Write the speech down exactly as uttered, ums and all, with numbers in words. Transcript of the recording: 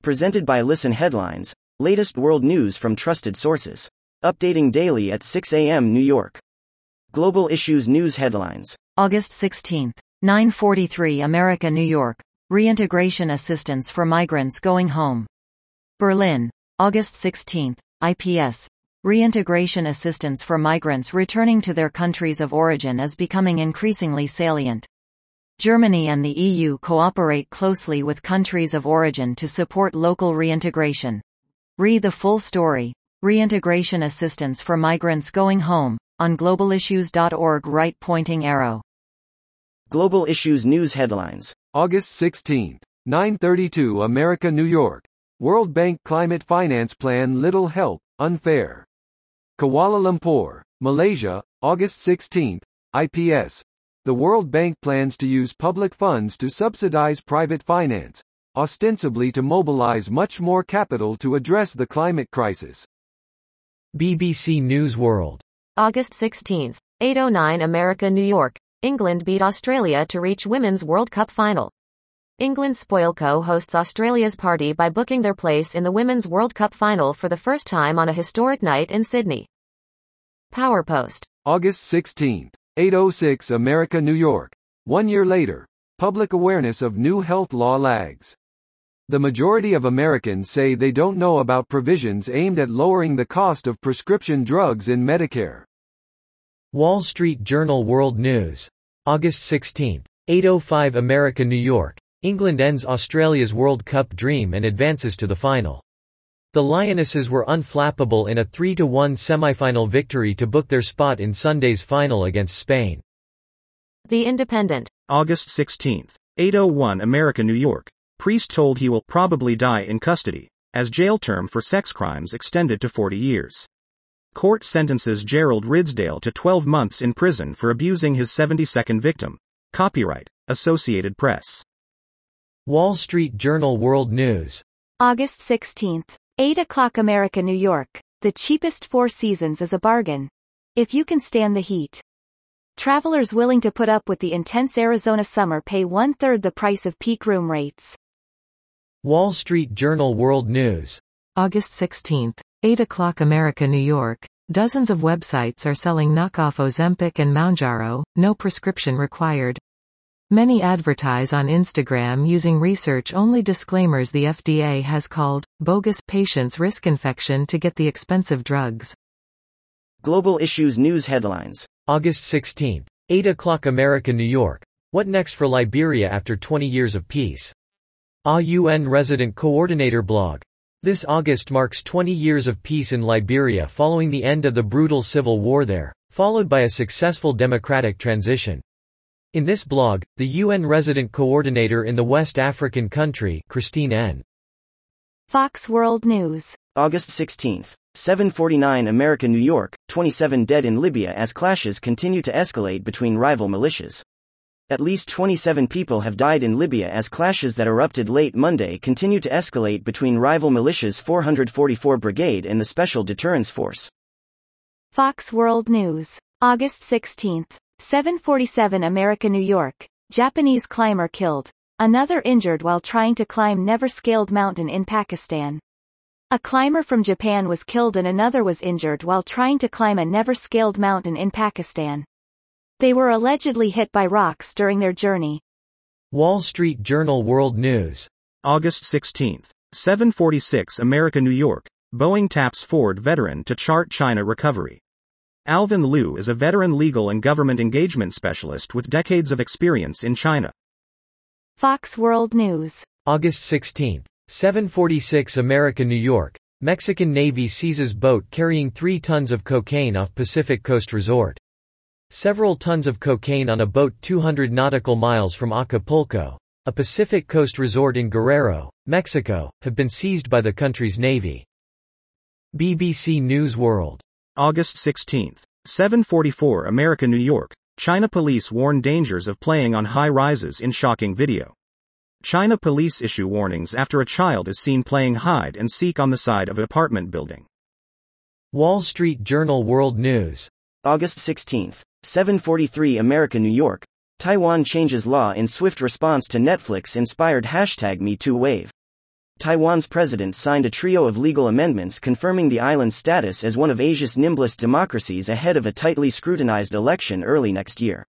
Presented by Listen Headlines, latest world news from trusted sources. Updating daily at six a m New York. Global Issues News Headlines. August sixteenth, nine forty-three America, New York. Reintegration assistance for migrants going home. Berlin, August sixteenth, I P S. Reintegration assistance for migrants returning to their countries of origin is becoming increasingly salient. Germany and the E U cooperate closely with countries of origin to support local reintegration. Read the full story. Reintegration assistance for migrants going home, on global issues dot org right pointing arrow. Global Issues News Headlines. August sixteenth, nine thirty-two America, New York. World Bank Climate Finance Plan Little Help, Unfair. Kuala Lumpur, Malaysia, August sixteenth, I P S. The World Bank plans to use public funds to subsidize private finance, ostensibly to mobilize much more capital to address the climate crisis. B B C News World. August sixteenth, eight oh nine America, New York. England beat Australia to reach Women's World Cup final. England Spoilco hosts Australia's party by booking their place in the Women's World Cup final for the first time on a historic night in Sydney. PowerPost. August sixteenth, eight oh six America, New York. One year later, public awareness of new health law lags. The majority of Americans say they don't know about provisions aimed at lowering the cost of prescription drugs in Medicare. Wall Street Journal World News. August sixteenth, eight oh five America, New York. England ends Australia's World Cup dream and advances to the final. The Lionesses were unflappable in a three to one semifinal victory to book their spot in Sunday's final against Spain. The Independent. August sixteenth, eight oh one America, New York. Priest told he will probably die in custody, as jail term for sex crimes extended to forty years. Court sentences Gerald Ridsdale to twelve months in prison for abusing his seventy-second victim. Copyright, Associated Press. Wall Street Journal World News. August sixteenth, eight o'clock America, New York. The cheapest Four Seasons is a bargain. If you can stand the heat. Travelers willing to put up with the intense Arizona summer pay one-third the price of peak room rates. Wall Street Journal World News. August sixteenth, eight o'clock America, New York. Dozens of websites are selling knockoff Ozempic and Mounjaro, no prescription required. Many advertise on Instagram using research-only disclaimers the F D A has called bogus. Patients risk infection to get the expensive drugs. Global Issues News Headlines. August sixteenth, eight o'clock America, New York. What next for Liberia after twenty years of peace? A U N Resident Coordinator blog. This August marks twenty years of peace in Liberia following the end of the brutal civil war there, followed by a successful democratic transition. In this blog, the U N Resident Coordinator in the West African country, Christine N. Fox World News. August sixteenth, seven forty-nine America, New York. twenty-seven dead in Libya as clashes continue to escalate between rival militias. At least twenty-seven people have died in Libya as clashes that erupted late Monday continue to escalate between rival militias four hundred forty-four Brigade and the Special Deterrence Force. Fox World News. August sixteenth, seven forty-seven America, New York. Japanese climber killed. Another injured while trying to climb never-scaled mountain in Pakistan. A climber from Japan was killed and another was injured while trying to climb a never-scaled mountain in Pakistan. They were allegedly hit by rocks during their journey. Wall Street Journal World News. August sixteenth, seven forty-six America, New York. Boeing taps Ford veteran to chart China recovery. Alvin Liu is a veteran legal and government engagement specialist with decades of experience in China. Fox World News. August sixteenth, seven forty-six America, New York. Mexican Navy seizes boat carrying three tons of cocaine off Pacific Coast Resort. Several tons of cocaine on a boat two hundred nautical miles from Acapulco, a Pacific Coast resort in Guerrero, Mexico, have been seized by the country's Navy. B B C News World. August sixteenth, seven forty-four America, New York. China police warn dangers of playing on high rises in shocking video. China police issue warnings after a child is seen playing hide and seek on the side of an apartment building. Wall Street Journal World News. August sixteenth, seven forty-three America, New York. Taiwan changes law in swift response to Netflix-inspired hashtag Me Too wave. Taiwan's president signed a trio of legal amendments confirming the island's status as one of Asia's nimblest democracies ahead of a tightly scrutinized election early next year.